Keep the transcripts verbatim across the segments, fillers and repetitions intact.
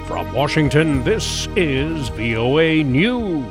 From Washington, this is V O A News.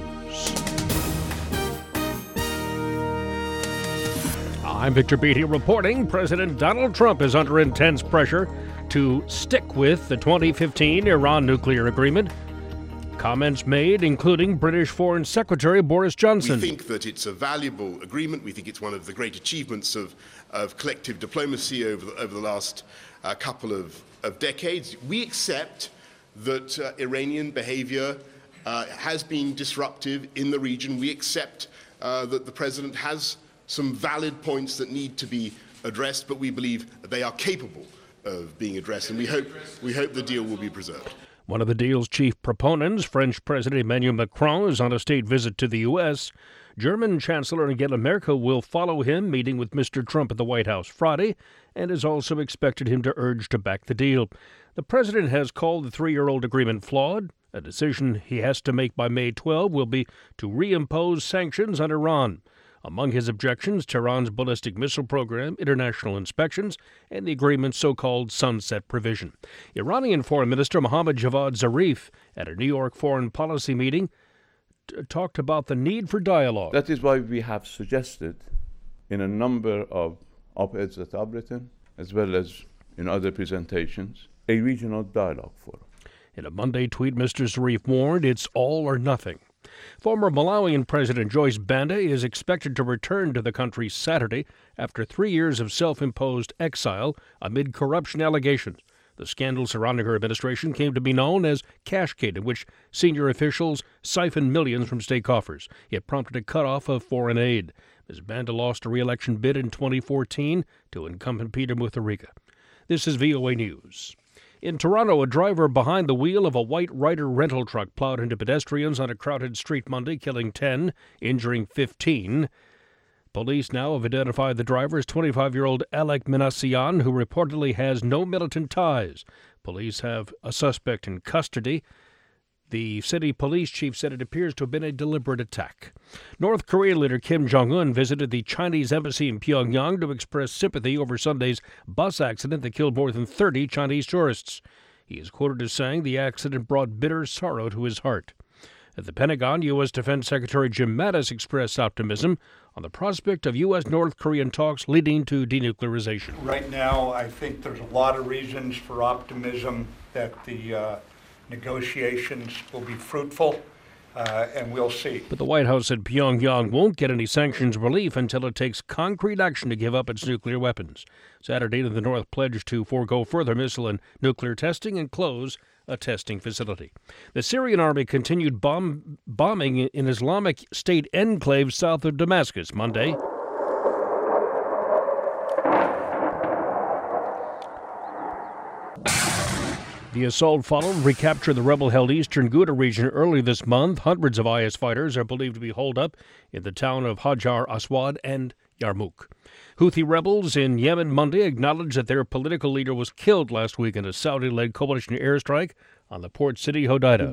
I'm Victor Beatty reporting President Donald Trump is under intense pressure to stick with the twenty fifteen Iran nuclear agreement. Comments made, including British Foreign Secretary Boris Johnson. We think that it's a valuable agreement. We think it's one of the great achievements of, of collective diplomacy over the, over the last uh, couple of, of decades. We accept that uh, Iranian behavior uh, has been disruptive in the region. We accept uh, that the president has some valid points that need to be addressed, but we believe they are capable of being addressed, and we hope, we hope the deal will be preserved. One of the deal's chief proponents, French President Emmanuel Macron, is on a state visit to the U S. German Chancellor Angela Merkel will follow him, meeting with Mister Trump at the White House Friday, and is also expected him to urge to back the deal. The president has called the three-year-old agreement flawed. A decision he has to make by May twelfth will be to reimpose sanctions on Iran. Among his objections, Tehran's ballistic missile program, international inspections, and the agreement's so-called sunset provision. Iranian Foreign Minister Mohammad Javad Zarif, at a New York foreign policy meeting, t- talked about the need for dialogue. That is why we have suggested in a number of op-eds that I've written, as well as in other presentations, a regional dialogue forum. In a Monday tweet, Mister Zarif warned it's all or nothing. Former Malawian President Joyce Banda is expected to return to the country Saturday after three years of self-imposed exile amid corruption allegations. The scandal surrounding her administration came to be known as Cashgate, in which senior officials siphoned millions from state coffers. It prompted a cutoff of foreign aid. Miz Banda lost a re-election bid in twenty fourteen to incumbent Peter Mutharika. This is V O A News. In Toronto, a driver behind the wheel of a white Ryder rental truck plowed into pedestrians on a crowded street Monday, killing ten, injuring fifteen. Police now have identified the driver as twenty-five-year-old Alec Minassian, who reportedly has no militant ties. Police have a suspect in custody. The city police chief said it appears to have been a deliberate attack. North Korean leader Kim Jong-un visited the Chinese embassy in Pyongyang to express sympathy over Sunday's bus accident that killed more than thirty Chinese tourists. He is quoted as saying the accident brought bitter sorrow to his heart. At the Pentagon, U S. Defense Secretary Jim Mattis expressed optimism on the prospect of U S.-North Korean talks leading to denuclearization. Right now, I think there's a lot of reasons for optimism that the uh, negotiations will be fruitful, uh, and we'll see. But the White House said Pyongyang won't get any sanctions relief until it takes concrete action to give up its nuclear weapons. Saturday, the North pledged to forego further missile and nuclear testing and close a testing facility. The Syrian army continued bomb- bombing in Islamic State enclaves south of Damascus Monday. The assault followed recapture of the rebel-held eastern Ghouta region early this month. Hundreds of I S fighters are believed to be holed up in the town of Hajar Aswad and Yarmouk. Houthi rebels in Yemen Monday acknowledged that their political leader was killed last week in a Saudi-led coalition airstrike on the port city Hodeidah.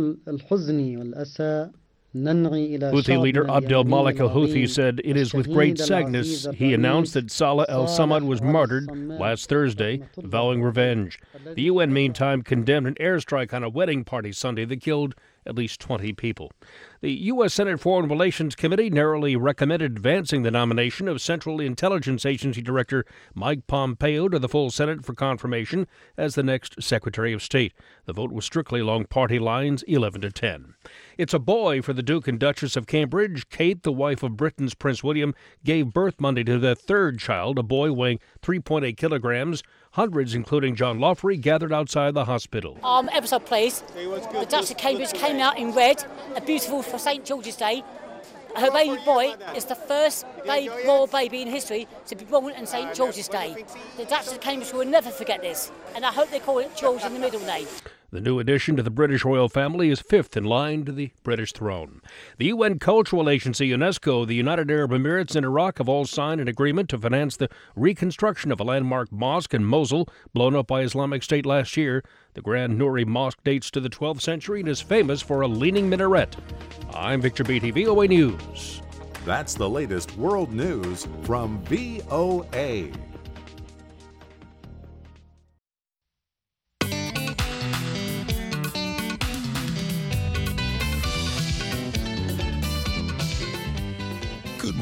Houthi leader Abdel Malik al-Houthi said it is with great sadness he announced that Salah al-Samad was martyred last Thursday, vowing revenge. The U N, meantime, condemned an airstrike on a wedding party Sunday that killed at least twenty people. The U S. Senate Foreign Relations Committee narrowly recommended advancing the nomination of Central Intelligence Agency Director Mike Pompeo to the full Senate for confirmation as the next Secretary of State. The vote was strictly along party lines, eleven to ten. It's a boy for the Duke and Duchess of Cambridge. Kate, the wife of Britain's Prince William, gave birth Monday to their third child, a boy weighing three point eight kilograms. Hundreds, including John Loffrey, gathered outside the hospital. I'm ever so pleased. The Duchess of Cambridge came out in red, a beautiful for Saint George's Day. Her baby boy is the first baby, royal baby in history to be born on Saint George's Day. The Duchess of Cambridge will never forget this, and I hope they call it George in the middle name. The new addition to the British royal family is fifth in line to the British throne. The U N Cultural Agency, UNESCO, the United Arab Emirates, and Iraq have all signed an agreement to finance the reconstruction of a landmark mosque in Mosul blown up by Islamic State last year. The Grand Nouri Mosque dates to the twelfth century and is famous for a leaning minaret. I'm Victor Beatty, V O A News. That's the latest world news from V O A.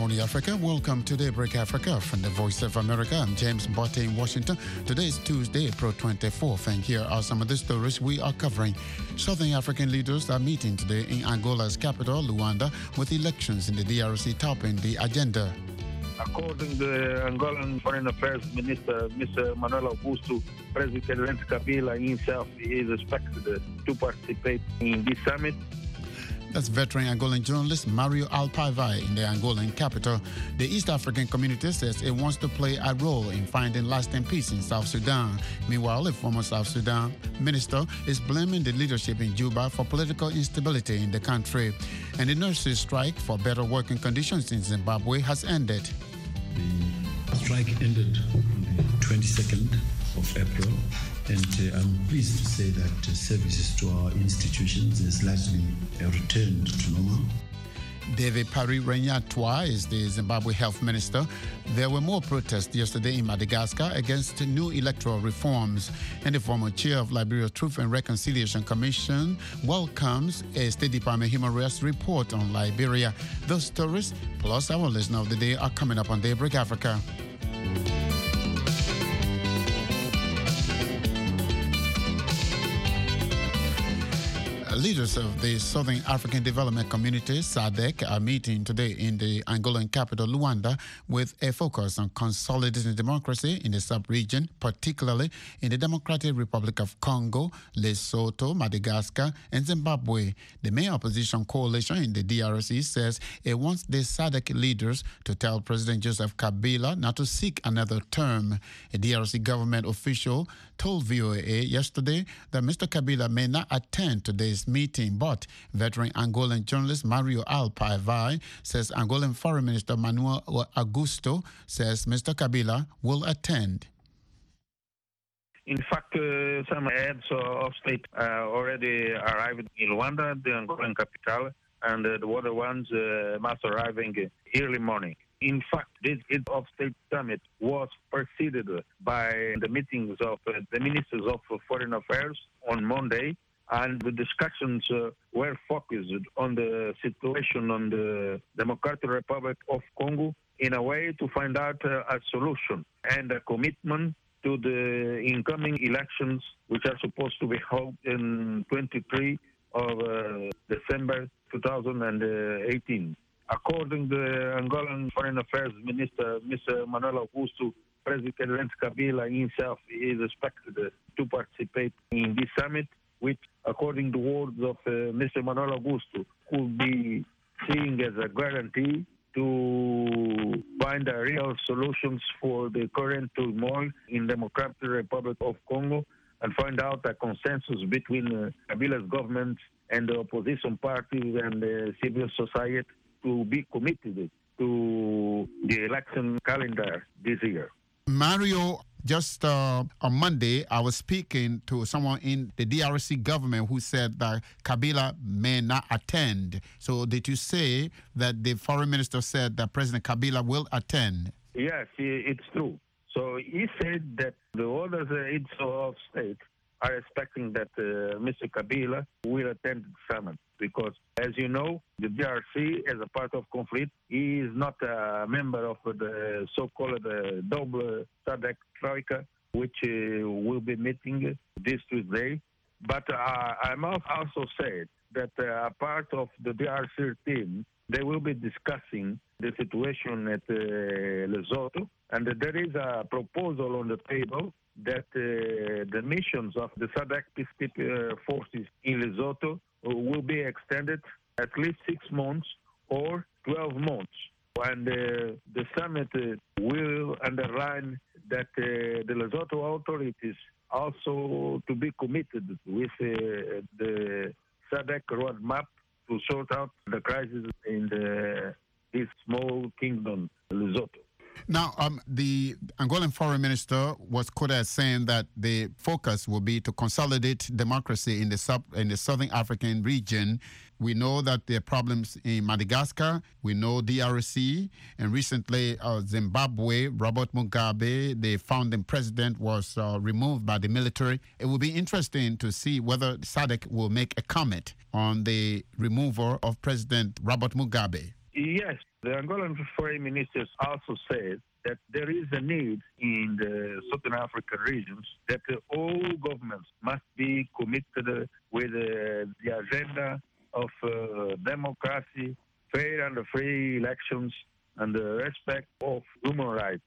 morning, Africa. Welcome to Daybreak Africa from the Voice of America. I'm James Mbote in Washington. Today is Tuesday, April twenty-fourth, and here are some of the stories we are covering. Southern African leaders are meeting today in Angola's capital, Luanda, with elections in the D R C topping the agenda. According to the Angolan Foreign Affairs Minister, Mister Manuel Augusto, President Kabila himself is expected to participate in this summit. That's veteran Angolan journalist Mario Alpavai in the Angolan capital. The East African community says it wants to play a role in finding lasting peace in South Sudan. Meanwhile, a former South Sudan minister is blaming the leadership in Juba for political instability in the country. And the nurses' strike for better working conditions in Zimbabwe has ended. The strike ended on the twenty-second of April. And uh, I'm pleased to say that uh, services to our institutions is largely uh, returned to normal. David Pari-Renyatwa is the Zimbabwe health minister. There were more protests yesterday in Madagascar against new electoral reforms. And the former chair of Liberia's Truth and Reconciliation Commission welcomes a State Department human rights report on Liberia. Those stories, plus our listener of the day, are coming up on Daybreak Africa. Leaders of the Southern African Development Community, S A D C, are meeting today in the Angolan capital, Luanda, with a focus on consolidating democracy in the sub-region, particularly in the Democratic Republic of Congo, Lesotho, Madagascar, and Zimbabwe. The main opposition coalition in the D R C says it wants the S A D C leaders to tell President Joseph Kabila not to seek another term. A D R C government official told V O A yesterday that Mister Kabila may not attend today's meeting, but veteran Angolan journalist Mario Alpavai says Angolan Foreign Minister Manuel Augusto says Mister Kabila will attend. In fact, uh, some heads of state uh, already arrived in Luanda, the Angolan capital, and uh, the other ones uh, must arrive in early morning. In fact, this head of state summit was preceded by the meetings of uh, the ministers of foreign affairs on Monday, and the discussions uh, were focused on the situation on the Democratic Republic of Congo in a way to find out uh, a solution and a commitment to the incoming elections, which are supposed to be held in twenty-three of uh, December two thousand eighteen. According to the Angolan Foreign Affairs Minister, Mister Manuel Augusto, President Kabila himself is expected to participate in this summit, which, according to words of uh, Mister Manuel Augusto, could be seen as a guarantee to find a real solutions for the current turmoil in the Democratic Republic of Congo and find out a consensus between uh, Kabila's government and the opposition parties and the civil society to be committed to the election calendar this year. Mario, just uh, on Monday, I was speaking to someone in the D R C government who said that Kabila may not attend. So did you say that the foreign minister said that President Kabila will attend? Yes, it's true. So he said that the other heads of state are expecting that uh, Mister Kabila will attend the summit because, as you know, the D R C, as a part of conflict, he is not a member of the so-called uh, double S A D C Troika, which uh, will be meeting this Tuesday. But uh, I must also say that uh, a part of the D R C team, they will be discussing the situation at uh, Lesotho, and there is a proposal on the table that uh, the missions of the S A D C peacekeeping uh, forces in Lesotho uh, will be extended at least six months or twelve months. And uh, the summit uh, will underline that uh, the Lesotho authorities also to be committed with uh, the S A D C roadmap to sort out the crisis in the, this small kingdom, Lesotho. Now, um, the Angolan foreign minister was quoted as saying that the focus will be to consolidate democracy in the sub in the Southern African region. We know that there are problems in Madagascar. We know D R C, and recently uh, Zimbabwe. Robert Mugabe, the founding president, was uh, removed by the military. It will be interesting to see whether S A D C will make a comment on the removal of President Robert Mugabe. Yes, the Angolan foreign ministers also said that there is a need in the Southern African regions that uh, all governments must be committed uh, with uh, the agenda of uh, democracy, fair and free elections, and the respect of human rights.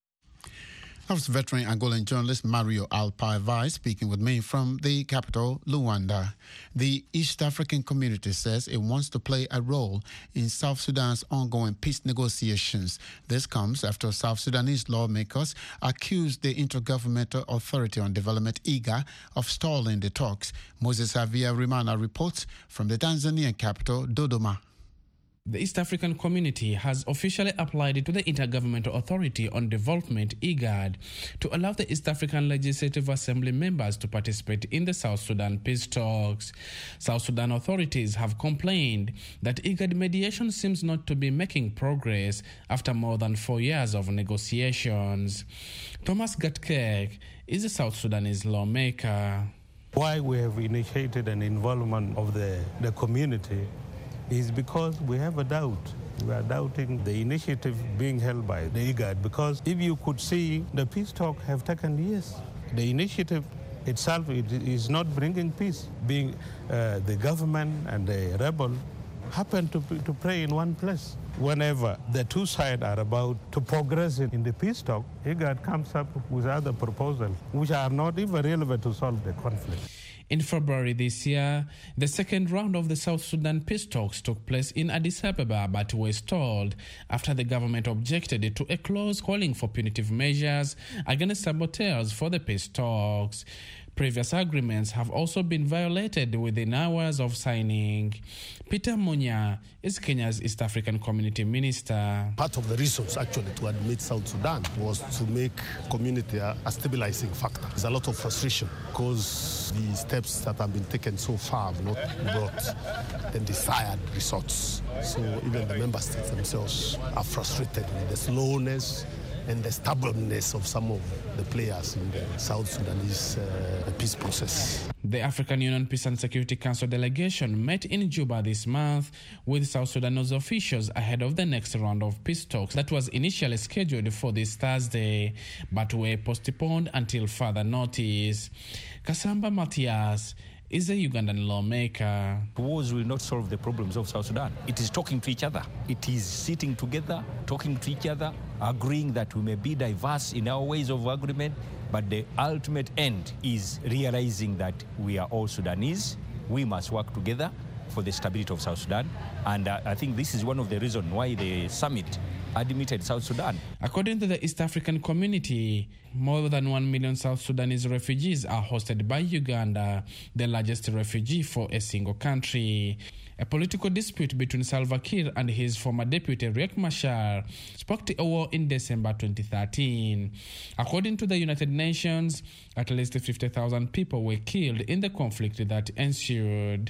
That was veteran Angolan journalist Mario Alpaiva speaking with me from the capital, Luanda. The East African community says it wants to play a role in South Sudan's ongoing peace negotiations. This comes after South Sudanese lawmakers accused the Intergovernmental Authority on Development, I G A, of stalling the talks. Moses Javier Rimana reports from the Tanzanian capital, Dodoma. The East African community has officially applied to the Intergovernmental Authority on Development, I G A D, to allow the East African Legislative Assembly members to participate in the South Sudan peace talks. South Sudan authorities have complained that I G A D mediation seems not to be making progress after more than four years of negotiations. Thomas Gatkek is a South Sudanese lawmaker. Why we have initiated an involvement of the, the community is because we have a doubt. We are doubting the initiative being held by the I G A D, because if you could see, the peace talks have taken years. The initiative itself it is not bringing peace. Being uh, the government and the rebel happen to, to pray in one place. Whenever the two sides are about to progress in the peace talk, I G A D comes up with other proposals which are not even relevant to solve the conflict. In February this year, the second round of the South Sudan peace talks took place in Addis Ababa but were stalled after the government objected to a clause calling for punitive measures against saboteurs for the peace talks. Previous agreements have also been violated within hours of signing. Peter Munya is Kenya's East African Community Minister. Part of the reasons actually to admit South Sudan was to make community a, a stabilizing factor. There's a lot of frustration because the steps that have been taken so far have not brought the desired results. So even the member states themselves are frustrated with the slowness and the stubbornness of some of the players in the South Sudanese uh, peace process. The African Union Peace and Security Council delegation met in Juba this month with South Sudanese officials ahead of the next round of peace talks that was initially scheduled for this Thursday, but were postponed until further notice. Kasamba Matias is a Ugandan lawmaker. Wars will not solve the problems of South Sudan. It is talking to each other. It is sitting together, talking to each other, agreeing that we may be diverse in our ways of agreement, but the ultimate end is realizing that we are all Sudanese. We must work together for the stability of South Sudan. And uh, I think this is one of the reasons why the summit admitted South Sudan. According to the East African community, more than one million South Sudanese refugees are hosted by Uganda, the largest refugee for a single country. A political dispute between Salva Kiir and his former deputy Riek Machar sparked a war in December twenty thirteen. According to the United Nations, at least fifty thousand people were killed in the conflict that ensued.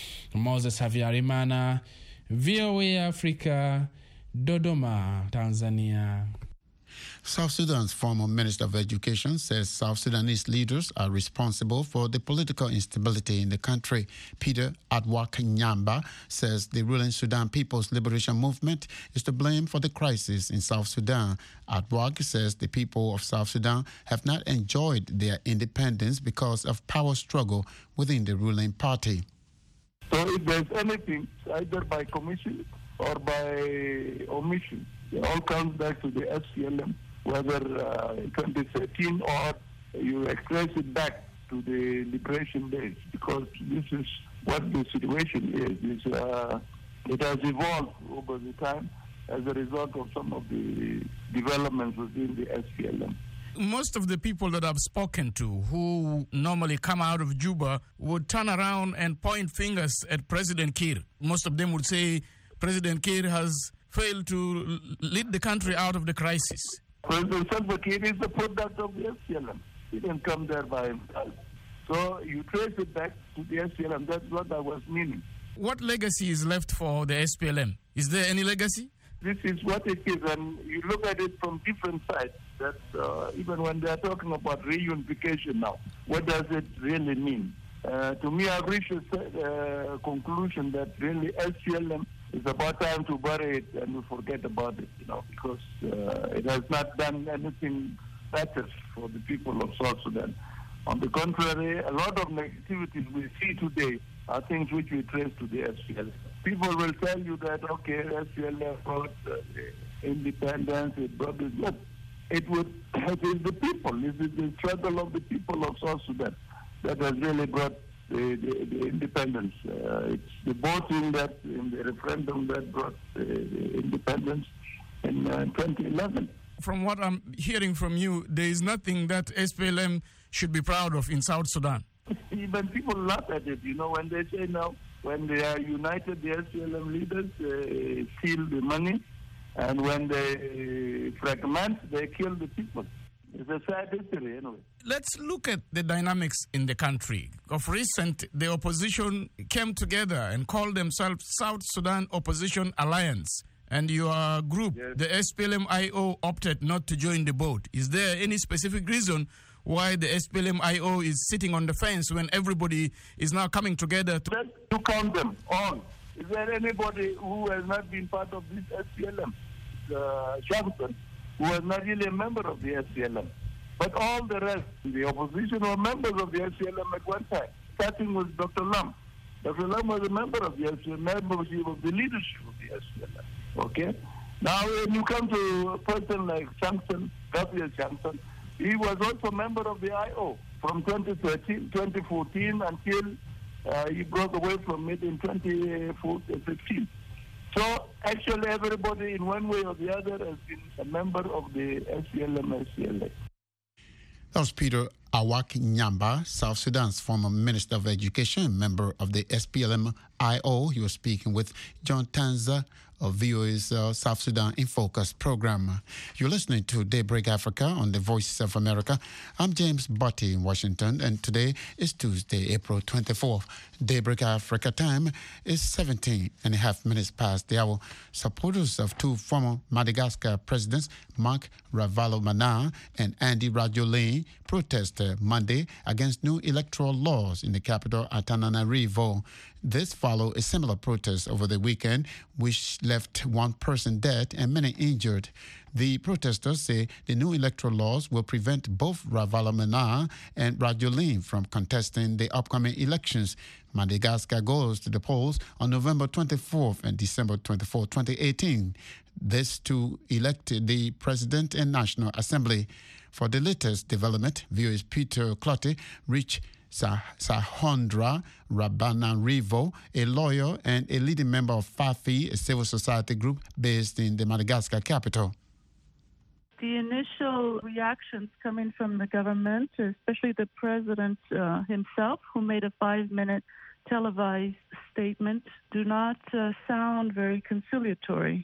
Moses Havyarimana, V O A Africa, Dodoma, Tanzania. South Sudan's former Minister of Education says South Sudanese leaders are responsible for the political instability in the country. Peter Adwak Nyamba says the ruling Sudan People's Liberation Movement is to blame for the crisis in South Sudan. Adwak says the people of South Sudan have not enjoyed their independence because of power struggle within the ruling party. So if there's anything, either by commission or by omission, it all comes back to the S P L M, whether uh, twenty thirteen or you express it back to the liberation days, because this is what the situation is. It's, uh, it has evolved over the time as a result of some of the developments within the S P L M. Most of the people that I've spoken to who normally come out of Juba would turn around and point fingers at President Kiir. Most of them would say President Kiir has failed to lead the country out of the crisis. President Salva Kiir is the product of the S P L M. He didn't come there by himself. So you trace it back to the S P L M. That's what I was meaning. What legacy is left for the S P L M? Is there any legacy? This is what it is, and you look at it from different sides. That uh, even when they are talking about reunification now, what does it really mean? Uh, to me, I've reached a uh, conclusion that really S P L M It's about time to bury it and we forget about it, you know, because uh, it has not done anything better for the people of South Sudan. On the contrary, a lot of negativities we see today are things which we trace to the S P L M. People will tell you that, okay, S P L M brought uh, independence, it brought this. But it, would, it is the people, it is the struggle of the people of South Sudan that has really brought the, the, the independence. Uh, it's the voting that, in the referendum that brought the, the independence in uh, twenty eleven. From what I'm hearing from you, there is nothing that S P L M should be proud of in South Sudan. Even people laugh at it, you know, when they say now, when they are united, the S P L M leaders uh, steal the money, and when they fragment, they kill the people. It's a sad history, anyway. Let's look at the dynamics in the country. Of recent, the opposition came together and called themselves South Sudan Opposition Alliance. And your group, yes, the S P L M I O, opted not to join the boat. Is there any specific reason why the S P L M I O is sitting on the fence when everybody is now coming together to... Let's to count them all. Is there anybody who has not been part of this S P L M? Uh, Johnson, who was not really a member of the S P L M. But all the rest, the opposition were members of the S P L M at one time, starting with Doctor Lam. Doctor Lam was a member of the S P L M, membership of the leadership of the S P L M. Okay? Now, when you come to a person like Johnson, Gabriel Johnson, he was also a member of the I O from twenty thirteen, twenty fourteen until uh, he broke away from it in twenty fifteen. So, actually, everybody in one way or the other has been a member of the S P L M S C L A. That was Peter Awak Nyamba, South Sudan's former Minister of Education, member of the S P L M I O. He was speaking with John Tanza of V O A's uh, South Sudan in Focus program. You're listening to Daybreak Africa on the Voices of America. I'm James Butty in Washington, and today is Tuesday, April twenty-fourth. Daybreak Africa time is seventeen and a half minutes past the hour. Supporters of two former Madagascar presidents, Marc Ravalomanana and Andy Rajoelina, protested Monday against new electoral laws in the capital, Antananarivo. This followed a similar protest over the weekend, which left one person dead and many injured. The protesters say the new electoral laws will prevent both Ravalomanana and Rajoelina from contesting the upcoming elections. Madagascar goes to the polls on November twenty-fourth and December twenty-fourth, twenty eighteen. This to elect the President and National Assembly. For the latest development, V O A's Peter Clottey reached Sahondra Rabanarivo, a lawyer and a leading member of FAFI, a civil society group based in the Madagascar capital. The initial reactions coming from the government, especially the president uh, himself, who made a five-minute televised statement, do not uh, sound very conciliatory.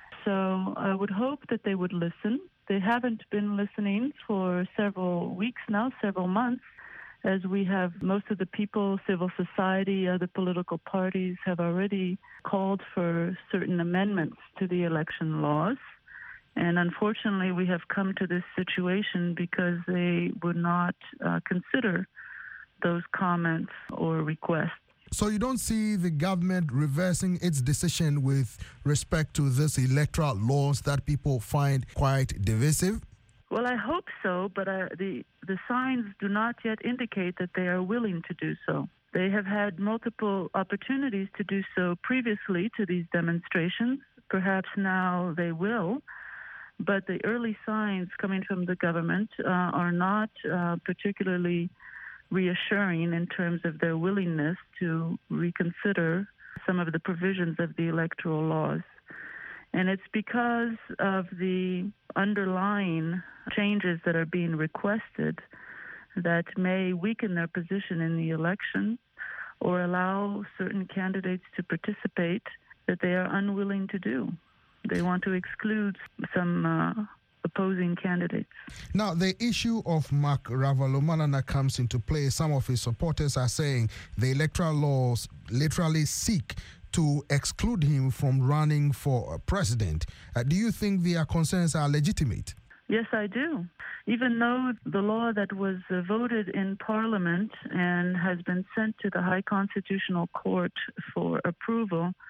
So I would hope that they would listen. They haven't been listening for several weeks now, several months, as we have most of the people, civil society, other political parties have already called for certain amendments to the election laws. And unfortunately, we have come to this situation because they would not uh, consider those comments or requests. So you don't see the government reversing its decision with respect to this electoral laws that people find quite divisive? Well, I hope so, but uh, the, the signs do not yet indicate that they are willing to do so. They have had multiple opportunities to do so previously to these demonstrations. Perhaps now they will. But the early signs coming from the government uh, are not uh, particularly reassuring in terms of their willingness to reconsider some of the provisions of the electoral laws. And it's because of the underlying changes that are being requested that may weaken their position in the election or allow certain candidates to participate that they are unwilling to do. They want to exclude some uh, opposing candidates. Now, the issue of Marc Ravalomanana comes into play. Some of his supporters are saying the electoral laws literally seek to exclude him from running for president. Uh, do you think their concerns are legitimate? Yes, I do. Even though the law that was uh, voted in Parliament and has been sent to the High Constitutional Court for approval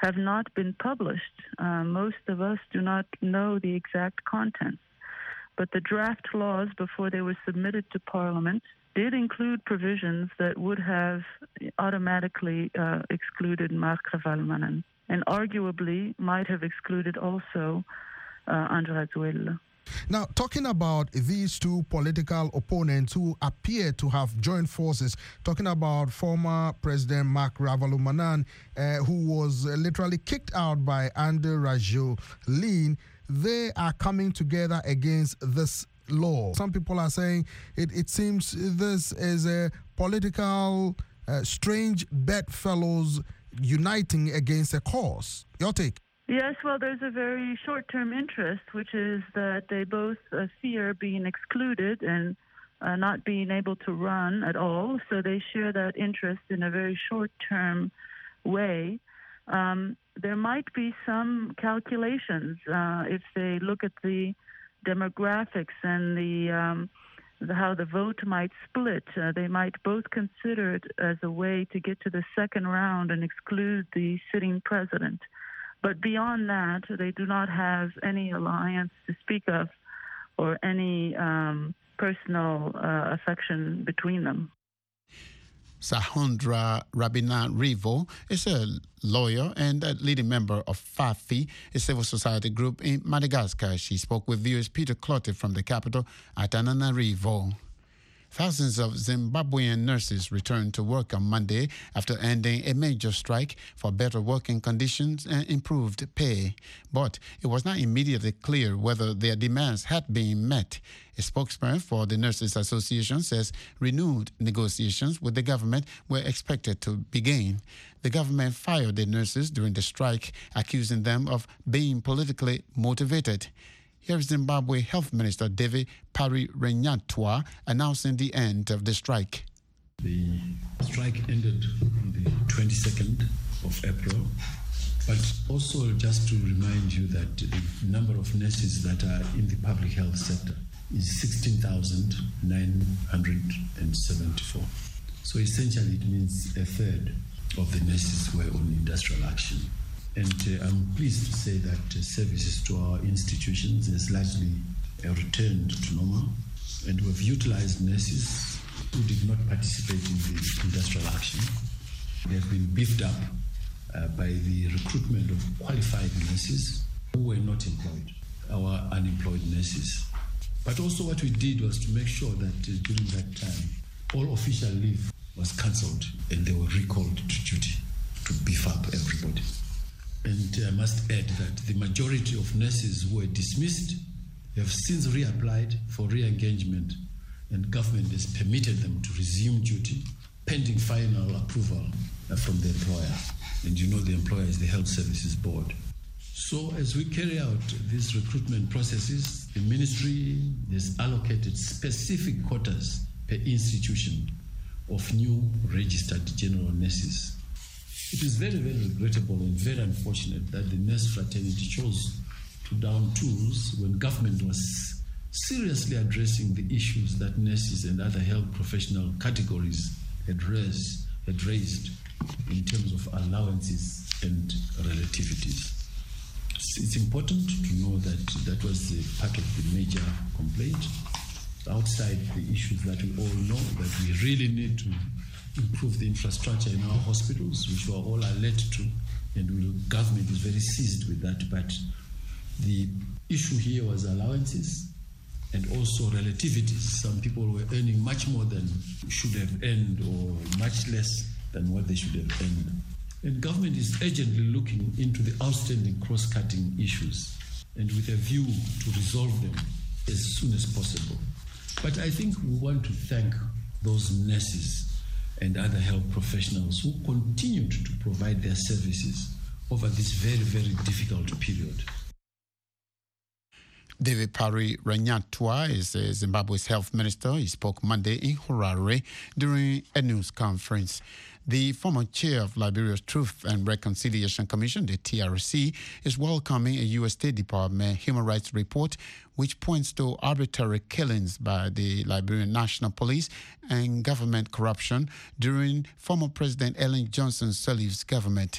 have not been published. Uh, most of us do not know the exact contents. But the draft laws, before they were submitted to Parliament, did include provisions that would have automatically uh, excluded Marc Ravalomanan, and arguably might have excluded also uh, Andry Rajoelina. Now, talking about these two political opponents who appear to have joined forces, talking about former President Marc Ravalomanan, uh, who was uh, literally kicked out by Andry Rajoelina, they are coming together against this law. Some people are saying it, it seems this is a political uh, strange bedfellows uniting against a cause. Your take? Yes, well, there's a very short-term interest, which is that they both uh, fear being excluded and uh, not being able to run at all. So they share that interest in a very short-term way. Um, there might be some calculations uh, if they look at the demographics and the, um, the how the vote might split. Uh, they might both consider it as a way to get to the second round and exclude the sitting president. But beyond that, they do not have any alliance to speak of or any um, personal uh, affection between them. Sahandra Rabinarivo is a lawyer and a leading member of FAFI, a civil society group in Madagascar. She spoke with viewers Peter Clotte from the capital, Antananarivo. Thousands of Zimbabwean nurses returned to work on Monday after ending a major strike for better working conditions and improved pay. But it was not immediately clear whether their demands had been met. A spokesman for the Nurses Association says renewed negotiations with the government were expected to begin. The government fired the nurses during the strike, accusing them of being politically motivated. Here is Zimbabwe Health Minister David Pari Renyatwa announcing the end of the strike. The strike ended on the twenty-second of April, but also just to remind you that the number of nurses that are in the public health sector is sixteen thousand nine hundred seventy-four. So essentially it means a third of the nurses were on industrial action. And uh, I'm pleased to say that uh, services to our institutions has largely uh, returned to normal, and we've utilized nurses who did not participate in the industrial action. They have been beefed up uh, by the recruitment of qualified nurses who were not employed, our unemployed nurses. But also what we did was to make sure that uh, during that time, all official leave was cancelled and they were recalled to duty to beef up everybody. And I must add that the majority of nurses who were dismissed have since reapplied for re-engagement, and government has permitted them to resume duty pending final approval from the employer. And you know the employer is the Health Services Board. So as we carry out these recruitment processes, the ministry has allocated specific quotas per institution of new registered general nurses. It is very, very regrettable and very unfortunate that the nurse fraternity chose to down tools when government was seriously addressing the issues that nurses and other health professional categories had raised, had raised in terms of allowances and relativities. It's important to know that that was part of the major complaint. Outside the issues that we all know, that we really need to improve the infrastructure in our hospitals, which we are all alert to, and the government is very seized with that. But the issue here was allowances and also relativities. Some people were earning much more than should have earned or much less than what they should have earned. And government is urgently looking into the outstanding cross-cutting issues and with a view to resolve them as soon as possible. But I think we want to thank those nurses and other health professionals who continued to provide their services over this very, very difficult period. David Pari Renyatwa is uh, Zimbabwe's health minister. He spoke Monday in Harare during a news conference. The former chair of Liberia's Truth and Reconciliation Commission, the T R C, is welcoming a U S State Department human rights report which points to arbitrary killings by the Liberian National Police and government corruption during former President Ellen Johnson Sirleaf's government.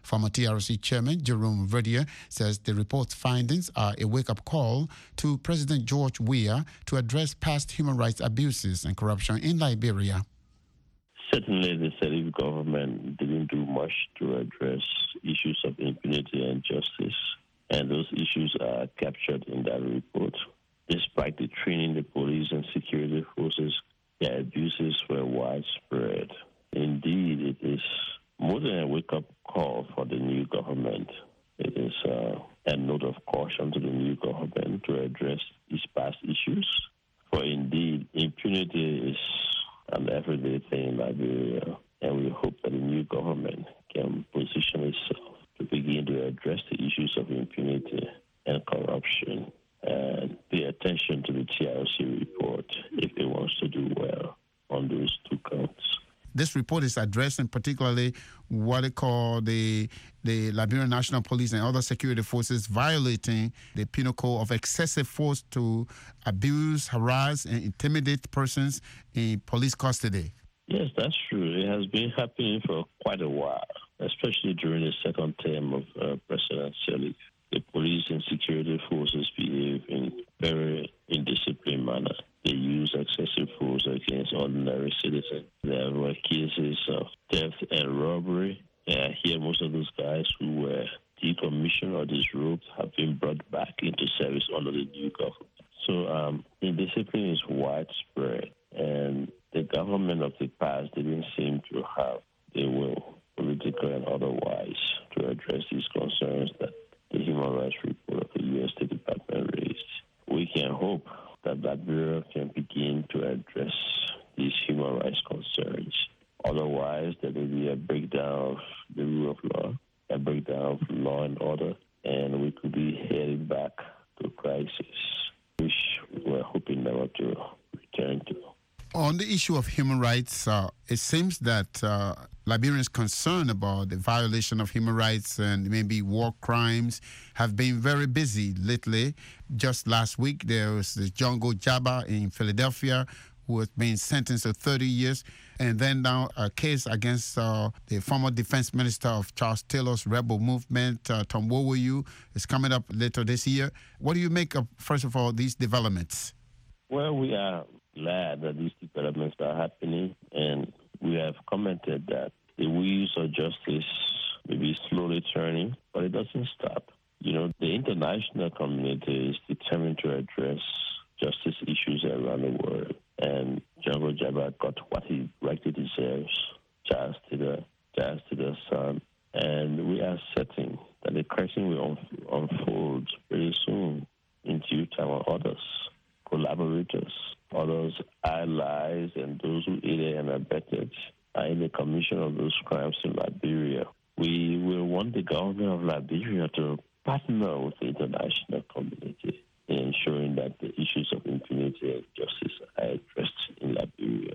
Former T R C Chairman Jerome Verdier says the report's findings are a wake-up call to President George Weah to address past human rights abuses and corruption in Liberia. Certainly, the Salif government didn't do much to address issues of impunity and justice, and those issues are captured in that report. Despite the training the police and security forces, the abuses were widespread. Indeed, it is more than a wake-up call for the new government. It is uh, a note of caution to the new government to address these past issues. For indeed, impunity is an everyday thing in Liberia, and we hope that the new government can position itself to begin to address the issues of impunity and corruption and pay attention to the T R C report if it wants to do well on those two counts. This report is addressing particularly what they call the the Liberian National Police and other security forces violating the penal code of excessive force to abuse, harass, and intimidate persons in police custody. Yes, that's true. It has been happening for quite a while, especially during the second term of uh, President Salif. The police and security forces behave in very indisciplined manner. They use excessive force against ordinary citizens. There were cases of theft and robbery. And here, most of those guys who were decommissioned or disrobed have been brought back into service under the new government. So um, indiscipline is widespread, and the government of the past didn't seem to have the will, political and otherwise, to address these concerns that the Human Rights Report of the U S State Department raised. We can hope that Liberia can begin to address these human rights concerns. Otherwise, there will be a breakdown of the rule of law, a breakdown of law and order, and we could be heading back to crisis, which we're hoping never to return to. On the issue of human rights, uh, it seems that uh, Liberians concerned about the violation of human rights and maybe war crimes have been very busy lately. Just last week, there was the Django Jabba in Philadelphia who was being sentenced to thirty years. And then now a case against uh, the former defense minister of Charles Taylor's rebel movement, uh, Tom Wowoyu, is coming up later this year. What do you make of, first of all, these developments? Well, we are glad that these developments are happening, and we have commented that the wheels of justice may be slowly turning, but it doesn't stop. You know, the international community is determined to address justice issues around the world, and Django Jabba got what he rightly deserves, Charles Taylor, Charles Taylor's son, and we are certain that the crisis will unfold very soon in due time on others, collaborators, others allies, and those who aided and abetted are in the commission of those crimes in Liberia. We will want the government of Liberia to partner with the international community in ensuring that the issues of impunity and justice are addressed in Liberia.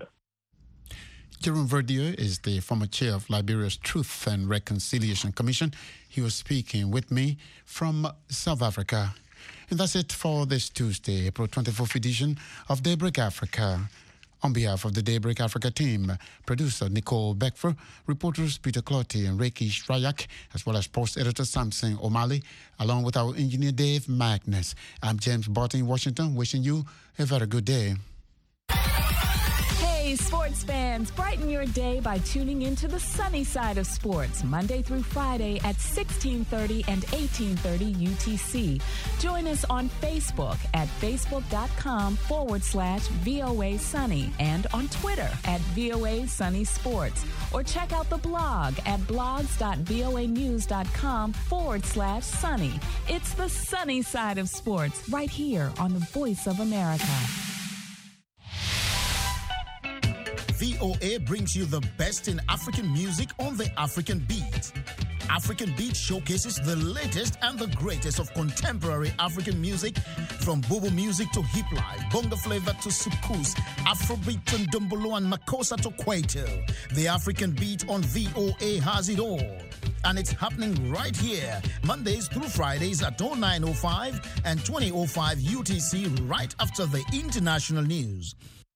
Jerome Verdier is the former chair of Liberia's Truth and Reconciliation Commission. He was speaking with me from South Africa. And that's it for this Tuesday, April twenty-fourth edition of Daybreak Africa. On behalf of the Daybreak Africa team, producer Nicole Beckfer, reporters Peter Clotti and Reiki Shrayak, as well as post editor Samson O'Malley, along with our engineer Dave Magnus. I'm James Barton in Washington, wishing you a very good day. Hey, sports fans, brighten your day by tuning into the sunny side of sports, Monday through Friday at sixteen thirty and eighteen thirty U T C. Join us on Facebook at facebook.com forward slash VOA Sunny and on Twitter at VOA Sunny Sports. Or check out the blog at blogs.voanews.com forward slash sunny. It's the sunny side of sports right here on the Voice of America. V O A brings you the best in African music on the African Beat. African Beat showcases the latest and the greatest of contemporary African music, from Bobo music to hip life, bongo flavor to soukous, Afrobeat and Dumbolo and Makossa to Kwaito. The African Beat on V O A has it all. And it's happening right here, Mondays through Fridays at oh nine oh five and twenty oh five U T C, right after the international news.